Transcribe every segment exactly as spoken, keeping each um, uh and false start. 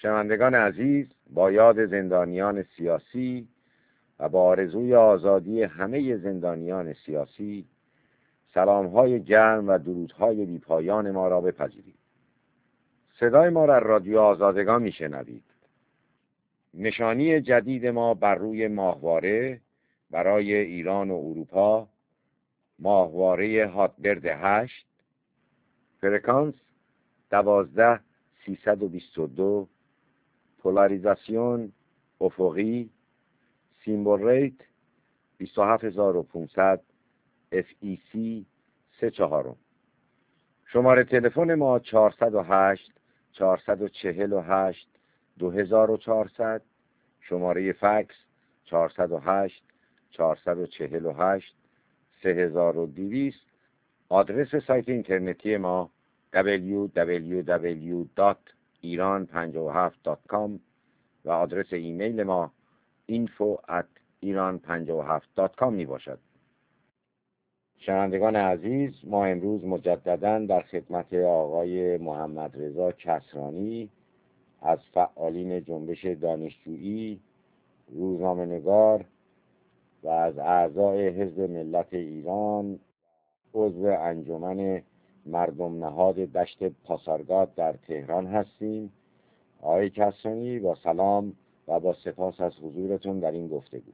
شنوندگان عزیز، با یاد زندانیان سیاسی و با آرزوی آزادی همه زندانیان سیاسی، سلام‌های گرم و درودهای بی‌پایان ما را بپذیرید. صدای ما را رادیو آزادگان میشنوید. نشانی جدید ما بر روی ماهواره برای ایران و اروپا، ماهواره هاتبرد هشت، فرکانس دوازده سیصد و بیست و دو، پولاریزاسیون افقی، سیمبل ریت بیست و هفت هزار و پانصد، اف ای سی سه چهارم. شماره تلفن ما چهارصد و هشت چهارصد و چهل و هشت دو هزار و چهارصد، شماره فکس چهارصد و هشت چهارصد و چهل و هشت سه هزار و دویست. آدرس سایت اینترنتی ما دبلیو دبلیو دبلیو دات ایران پنجاه و هفت دات کام و آدرس ایمیل ما اینفو ات ایران پنجاه و هفت دات کام می باشد. شنوندگان عزیز، ما امروز مجدداً در خدمت آقای محمد رضا کسرانی از فعالین جنبش دانشجویی، روزنامه‌نگار و از اعضای حزب ملت ایران، عضو انجمن مردم نهاد دشت پاسارگاد در تهران هستیم. آقای کسرانی، با سلام و با سپاس از حضورتون در این گفتگو.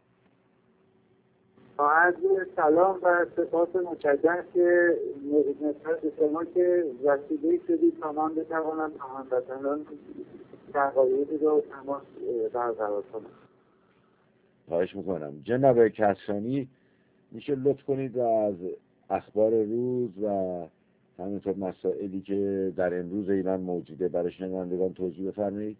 با عرض سلام و سپاس مجدد که نسبت به شما که وسیله شدید تا من بتوانم با هموطنان دقایقی رو تماس برقرار کنم. خواهش میکنم. جناب کسرانی، میشه لطف کنید و از اخبار روز و همینطور مسائلی که در امروز ایران موجوده برای شنوندگان توضیح بفرمایید؟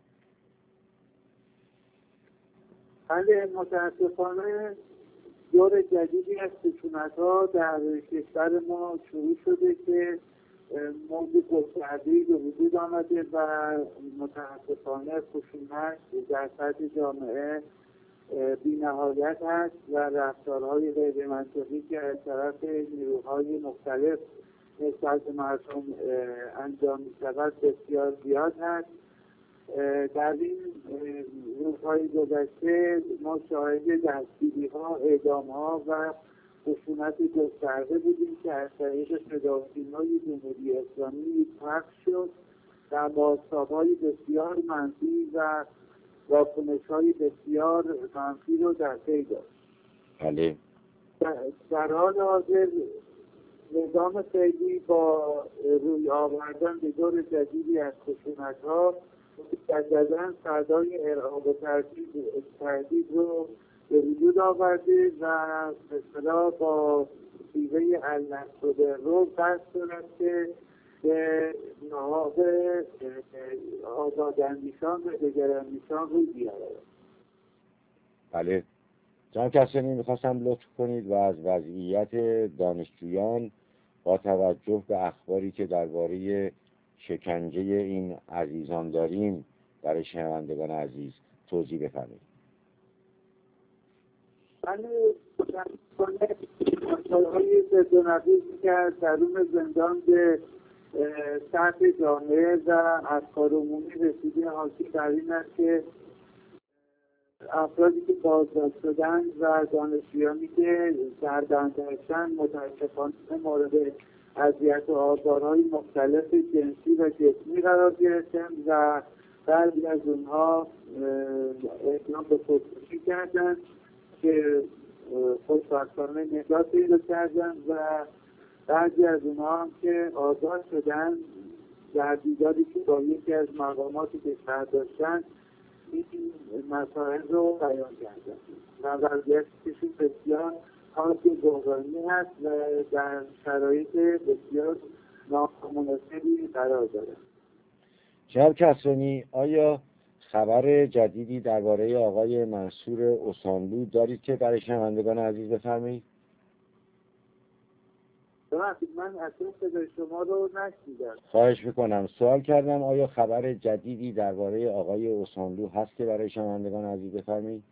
بله، متاسفانه دور جدیدی از خشونت‌ها در کشور ما شروع شده که موج گسترده‌ای به وجود آمده و متاسفانه خشونت در سطح جامعه بی‌نهایت هست و رفتارهای غیر منطقی که از طرف نیروهای مختلف نسبت به مردم انجام می‌شود بسیار زیاد هست. در این روزهای گذشته ما شاهد دستگیری‌ها، اعدام‌ها و خشونت گسترده بودیم که از طریق صداوسیمای جمهوری اسلامی پخش شد و بازتاب‌های بسیار منفی و واکنش‌های بسیار منفی رو در پی داشت. بله. در حال حاضر نظام فعلی با روی آوردن به دور جدیدی از خشونت‌ها مجدداً فردای ارهاب و تهدید رو به وجود آورده و به اصطلاح با شیوه النصر رو قصد دارد که به نهاد آزاداندیشان و دگراندیشان روی بیاورد. بله. جناب کسرانی، میخواستم لطف کنید و از وضعیت دانشجویان با توجه به اخباری که درباره شکنجه این عزیزان داریم برای شنوندگان عزیز توضیح بفرمایید. بله، مسائل‌های ضد و نقیضی که از درون زندان به سطح جامعه و افکار عمومی رسیده حاکی بر این است که افرادی که بازداشت شدند و دانشجویانی که در بند هستند متاسفانه مورد اذیت و آزارهای مختلف جنسی و جسمی قرار گرفتند و بعضی از اونها اقدام به خودکشی کردند که خوشبختانه نجات پیدا کردند و بعضی از اونها هم که آزاد شدند در دیداری که با یکی از مقاماتی که شهر داشتند این مسائل رو بیان کردند و وضعیتشون بسیار حالت بحرانی هست و در شرایط بسیار نامناسبی قرار دارد. جناب کسرانی، آیا خبر جدیدی درباره آقای منصور اوسانلو دارید که برای شنوندگان عزیز بفرمایید؟ ببخشید، من اصلا صدای شما رو نشنیدم. خواهش میکنم. سوال کردم آیا خبر جدیدی درباره آقای اوسانلو هست که برای شنوندگان عزیز بفرمایید؟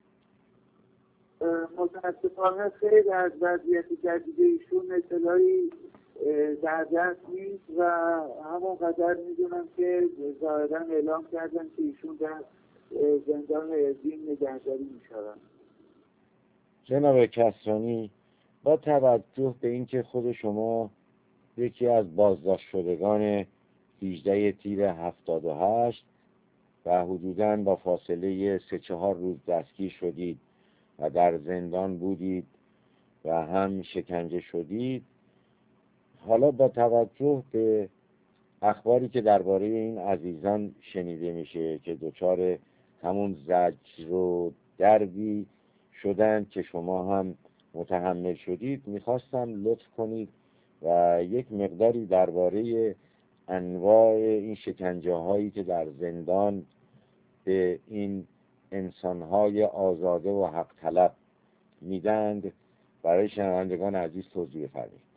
متاسفانه خیلی از وضعیت جدید ایشون اطلاعی در دست نیست و همون قدر میدونم که ظاهرا اعلام کردن که ایشون در زندان اربیل نگهداری میشوند. جناب کسرانی، با توجه به اینکه خود شما یکی از بازداشت شدگان هجده تیر هفتاد و هشت و حدوداً با فاصله سه چهار روز دستگیر شدید و در زندان بودید و هم شکنجه شدید، حالا با توجه به اخباری که درباره این عزیزان شنیده میشه که دچار همون زجر و دردی شدن که شما هم متحمل شدید، میخواستم لطف کنید و یک مقداری درباره انواع این شکنجه هایی که در زندان به این انسانهای آزاده و حق طلب میدند برای شنوندگان عزیز توضیح بفرمایید.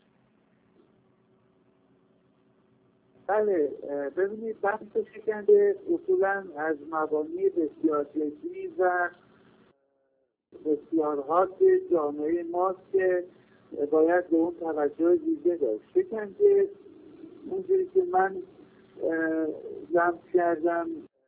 بله، ببینید بحث شکنجه اصولا از مبانی بسیار جدی و بسیار حاد جامعه ماست که باید به اون توجه ویژه داشت. شکنجه اونجوری که من لمس کردم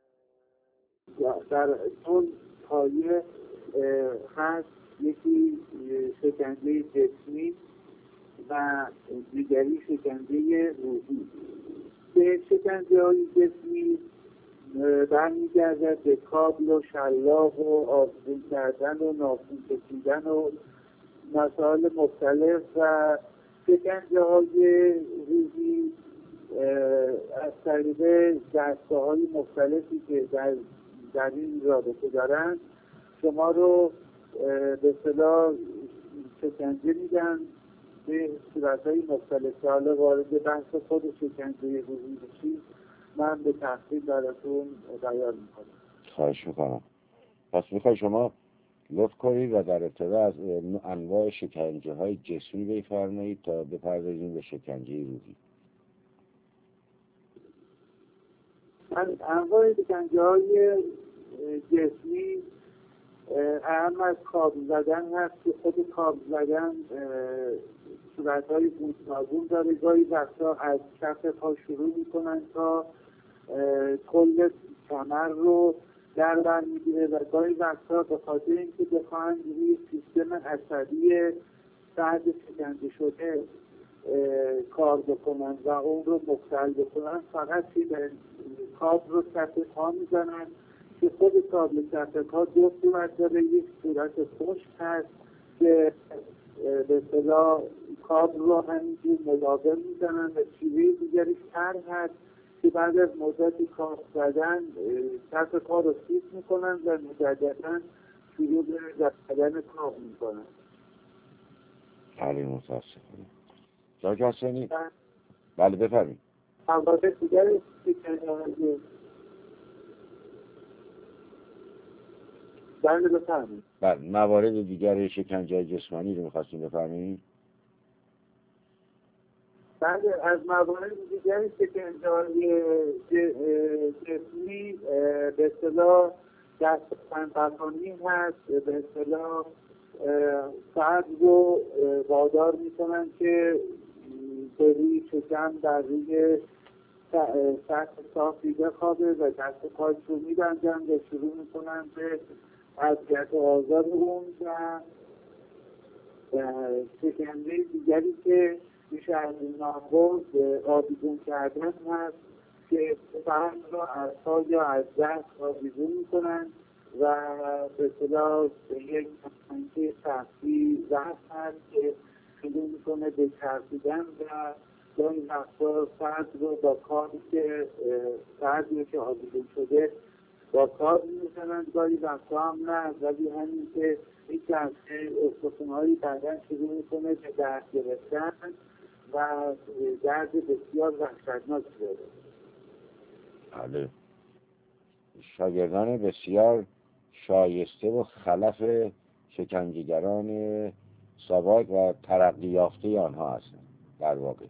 در دو پایه هست، یکی شکنجه جسمی و دیگری شکنجه روحی. به شکنجه های جسمی برمیگردد به کابل و شلاق و آسون کردن و ناخن کشیدن و مسائل مختلف، و شکنجه های روحی از طریق دستگاه های مختلفی که در, در این رابطه دارند شما رو به اصطلاح شکنجه میدن به صورتهای مختلف. که حالا وارد بحث خود شکنجه روحی بشید من به تفصیل براتون بیان میکنم. خواهش میکنم. پس میخوای شما لطف کنید و در ابتدا از انواع شکنجه های جسمی بفرمایید تا بپردازیم به شکنجه روحی. من انواع شکنجه های جسمی اهم از کابل زدن هست که خود کابل زدن صورتهای گوناگون داره. گاهی وقتا از کف پا شروع میکنن تا کل کمر رو در بر میگیره و گاهی وقتا به خاطر اینکه بخواهند روی سیستم عصبی فرد شکنجه شده کار بکنن و اون رو مختل بکنن فقط کابل رو کف پا میزنن که خود کابل کف پا دو صورت داره. یک صورت خشک هست که به اصطلاح کابل رو همینجور مداوم میزنن و شیوه دیگری تر هست که بعد از مدتی کار زدن کف پا رو سیس میکنن و مجددا شروع به زدن کابل میکنن. خیلی متاسفم. جای کسانی؟ بله بفرمایید. موارد دیگری شکنجه بله بفرمایید. بله، موارد دیگر شکنجه جسمانی رو می‌خواستیم بفرمایید. بله، از موارد دیگری شکنجه‌های جسمی به اصطلاح دست‌پنبه‌خوانی هست. به اصطلاح فرد رو وادار میکنن که به روی شکم در روی سطح صافی بخوابه و دست پاش رو میبندن و شروع میکنن به اذیت و آزار اون. و شکنجه دیگری که میشه از این نام برد آویزون کردن هست که فرد رو از پا یا از دست آویزون میکنن و به اصطلاح به یک تنکه شخصی ضعف هست که شروع میکنه به چرخیدن و گاهی وقتا فرد رو با کاری که فردی که آویزون شده با کار میزنن، گاهی وقتا هم نه، ولی همین که این چرخه استخونهایی بدن شروع میکنه به درد گرفتن و درد بسیار وحشتناک شده. بله، شاگردان بسیار شایسته و خلف شکنجهگران ساواک و ترقی یافته آنها هستند در واقع.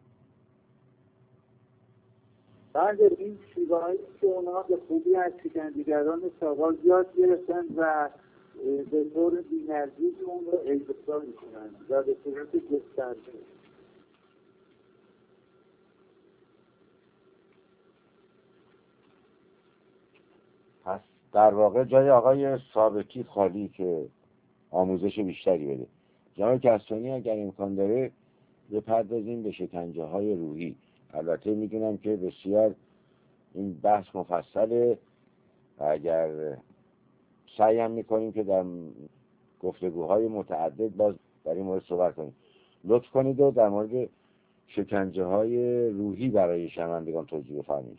بعد این شیوهایی که اونها به خوبی از شکنجهگران ساواک یاد گرفتن و به طور بی‌نظیر اون رو اجرا می‌کنن و به صورت گسترده. در واقع جای آقای ثابتی خالی که آموزش بیشتری بده. جناب کسانی اگر امکان داره بپردازیم به شکنجه های روحی. البته میدونم که بسیار این بحث مفصله و اگر سعی هم میکنیم که در گفتگوهای متعدد باز در این مورد صحبت کنیم. لطف کنید و در مورد شکنجه های روحی برای شنوندگان توضیح بفرمایید.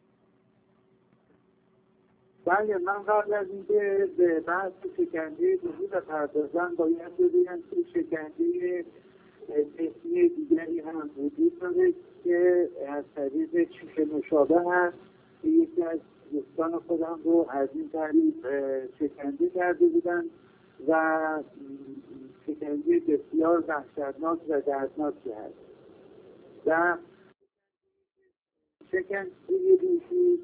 بله، من قبل از اینکه به بحث شکنجه روحی بپردازم باید بگویم که شکنجه جسمی دیگری هم وجود داره که از طریق چیش مشابه هست که یکی از دوستان خودم رو از این طریق شکنجه کرده بودن و شکنجه بسیار وحشتناک و دردناکی هست. و شکنجه روحی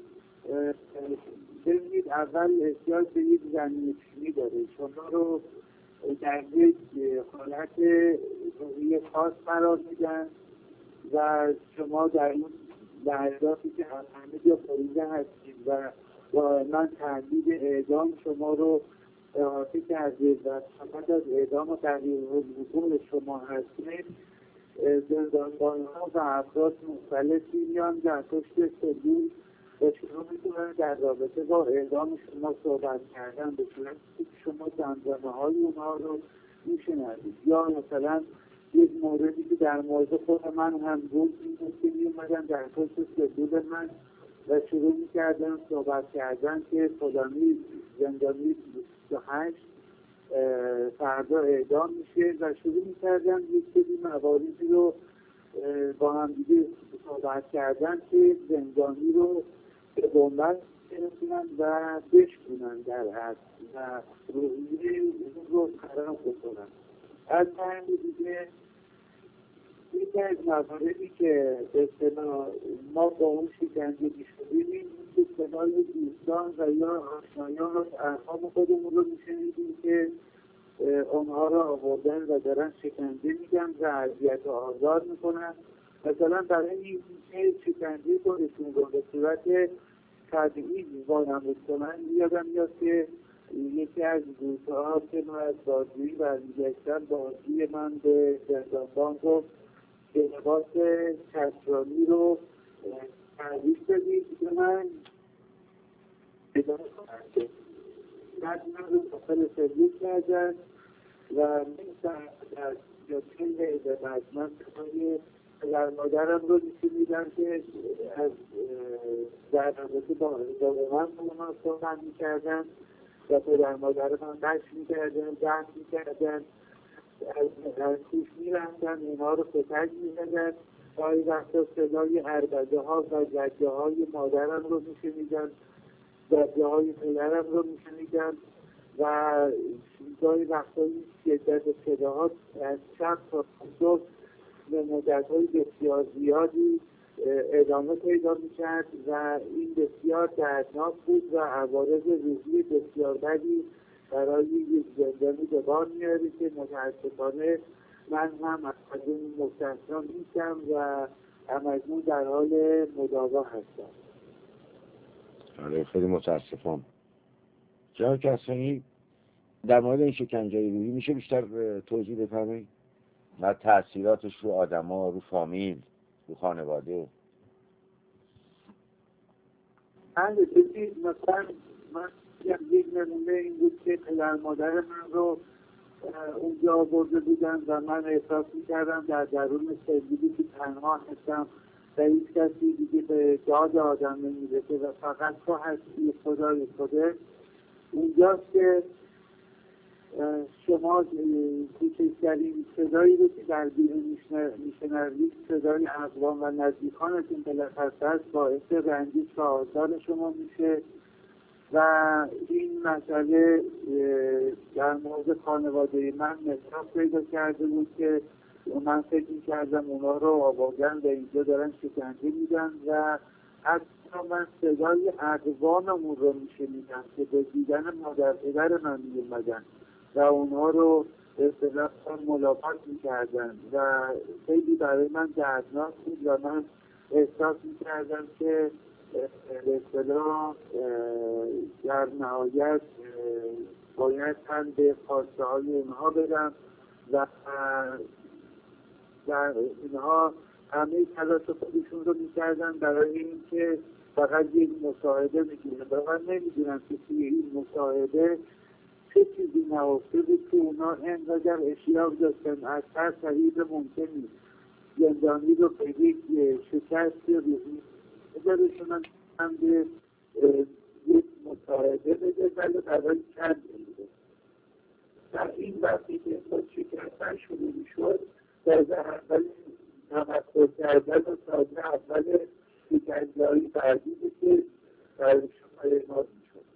ببینید اول احتیاج به یک زمین چینی داره. شما رو در یک حالت روحی خاص قرار میدن و شما در اون لحظاتی که همه جا فریزه هستید و دائما تهدید اعدام شما رو احاطه کرده و فقط از اعدام و تغییر الوقوع شما هستید، زندانبان‌ها و افراد مختلفی میان در پشت سلول و شروع میکنن در رابطه با اعدام شما صحبت کردن به صورتی که شما زمزمه های اونها رو میشنوید. یا مثلا یک موردی که در مورد خود من هم بود این بود که میومدن در پشت سلول من و شروع میکردن صحبت کردن که فلانی زندانی بیست و هشت فردا اعدام میشه و شروع میکردن یک سری مواردی رو با هم دیگه صحبت کردن که زندانی رو به بنبست برسونن و بشکنن در حد و روحیه اون رو خراب بکنن. از طرف دیگه یکی از مواردی که به اصطلاح ما با اون شکنجه شدیم این به اصطلاح دوستان و یا آشنایان از ارحام خودمون رو میشنیدیم که اونها را آوردن و دارن شکنجه میدن و اذیت و آزار میکنن. مثلا برای این که شکنجه خودشون رو به صورت طبیعی وانمود کنن، یادم میاد که یکی از روزها که من از بازجویی برمیگشتم بازجوی من به زندانبان گفت که لباس کسرانی رو تحویل بدید که من ادامه کنم. بعد من رو داخل سرویس کردن و می‌سن در جاتین به مجمع کنای پدر مادرم رو می‌شنیدن که از در رابطه با من با من صحبت می‌کردن و پدر مادرم هم بش می‌کردن، بحث می‌کردن، از کوش می‌رفتن، اینها رو فتک می‌زدن. گاهی وقتا صدای عربده ها و زجه های مادرم رو می‌شنیدن، زجه های پدرم رو می‌شنیدن و گاهی وقتا این شدت صداها از شب تا صبح به مدت‌های بسیار زیادی ادامه پیدا می‌کرد و این بسیار دردناک بود و عوارض روحی بسیار بدی برای یک زندانی به بار میاره که متاسفانه من هم از این مستثنا نیستم و همکنون در حال مداوا هستم. آره، خیلی متاسفم. جناب کسانی در مورد این شکنجه روحی میشه بیشتر توضیح بفرمایید؟ و تأثیراتش رو آدما، رو فامیل، رو خانواده. بله، ببینید مثلا من یک نمونه این بود که پدر مادر من رو اونجا آورده بودن و من احساس می‌کردم در درون سلولی که تنها هستم و هیچ کسی دیگه به داد آدم نمی‌رسه و فقط تو هستی خدای خودت. اونجاست که شما کوچکترین صدایی رو که در بیرون میشنوید صدای اقوام و نزدیکانتون بالاخره است باعث رنجش و آزار شما میشه و این مسئله در مورد خانواده من مصرف پیدا کرده بود که من فکر می‌کردم اونا رو آوردن و اینجا دارن شکنجه میدن و حتی من صدای اقواممون رو میشنیدم که به دیدن مادر پدر من میومدن و اونها رو به اصطلاح ملاقات میکردن و خیلی برای من دردناک بود و من احساس میکردم که به اصطلاح در نهایت باید هم به خواسته های اونها بدم و در اینها همه تلاش خودشون رو میکردن برای اینکه فقط یک مصاحبه بگیرن و من نمیدونم که توی این مصاحبه چه چیزی نهفته بود که اونا انقدر اشتیاق داشتن از هر طریق ممکنی زندانی رو به یک شکست روحی بذارشون هم به یک مصاحبه بده ولی برای چند میده در این وقتی که با شکستن شروع میشد در اول تمکن کردن و تازه اول شکنجه‌های بعدی بود که در شما اعمال میشد.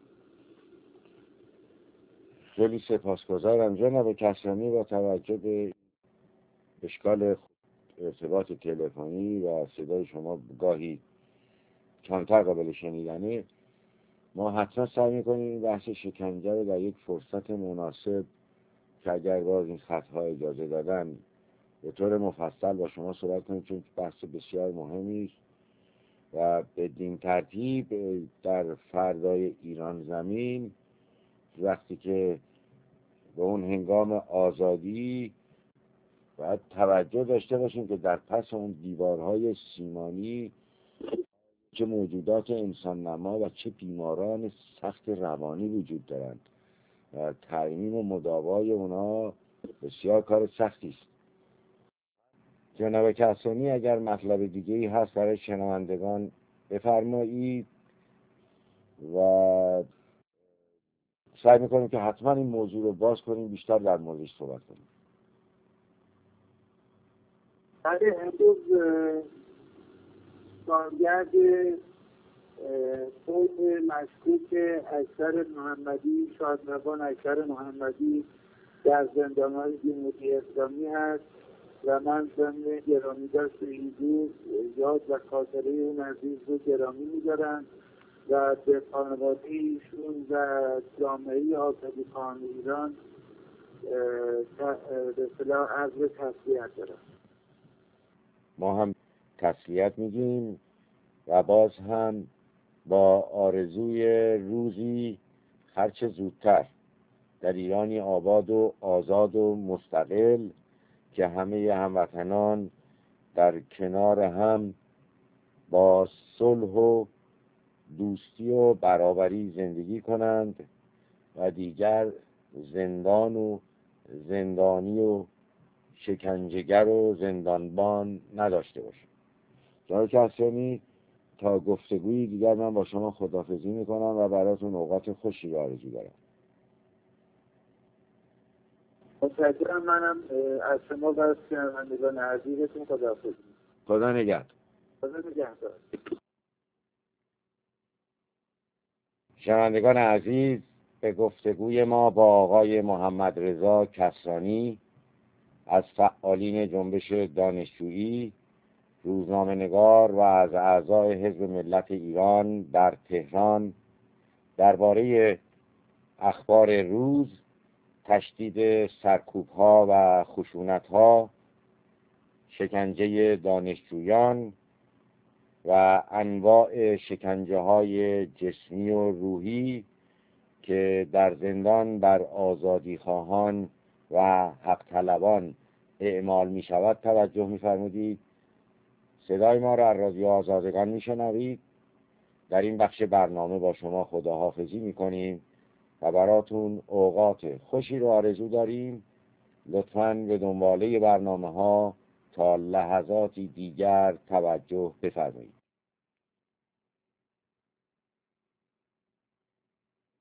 خیلی سپاسگزارم جناب کسانی. با توجه به اشکال ارتباط تلفنی و صدای شما گاهی کمتر قابل شنیدنه، ما حتما سعی میکنیم این بحث شکنجه رو در یک فرصت مناسب که اگر باز این خطها اجازه دادن به طور مفصل با شما صحبت کنیم، چون بحث بسیار مهمی است و بدین ترتیب در فردای ایران زمین وقتی که به اون هنگام آزادی باید توجه داشته باشیم که در پس اون دیوارهای سیمانی چه موجودات انسان نما و چه بیماران سخت روانی وجود دارند و ترمیم و مداوای اونا بسیار کار سختی است. جناب کسانی اگر مطلب دیگه ای هست برای شنوندگان بفرمایید و سعی میکنیم که حتما این موضوع رو باز کنیم، بیشتر در موردش صحبت کنیم. بله، امروز سالگرد صلح مشکوک اکثر محمدی، شادمردان اکثر محمدی در زندانهای جمهوری اسلامی هست و من ضمن گرامی داشت این روز یاد و خاطره اون عزیز رو گرامی می‌دارم و به خانواده ایشون و جامعه آزادیخواهان ایران به اصطلاح عرض تسلیت دارم. ما هم تسلیت میگیم و باز هم با آرزوی روزی هرچه زودتر در ایرانی آباد و آزاد و مستقل که همه هموطنان در کنار هم با صلح و دوستی و برابری زندگی کنند و دیگر زندان و زندانی و شکنجهگر و زندانبان نداشته باشیم. جناب کسانی، تا گفتگویی دیگر من با شما خداحافظی میکنم و براتون اوقات خوشی رو آرزو دارم. متشکرم. منم از شما و از شنوندگان عزیزتون خداحافظی. خدا نگهدار. خدا نگهدار. شنوندگان عزیز، به گفتگوی ما با آقای محمد رضا کسرانی از فعالین جنبش دانشجویی، روزنامه‌نگار و از اعضای حزب ملت ایران در تهران درباره اخبار روز، تشدید سرکوب‌ها و خشونت‌ها، شکنجه دانشجویان و انواع شکنجه‌های جسمی و روحی که در زندان بر آزادیخواهان و حق طلبان اعمال می شود توجه می فرمودید. صدای ما را از رادیو آزادگان می شنوید. در این بخش برنامه با شما خداحافظی می کنیم و براتون اوقات خوشی رو آرزو داریم. لطفاً به دنباله برنامه ها تا لحظاتی دیگر توجه بفرمایید.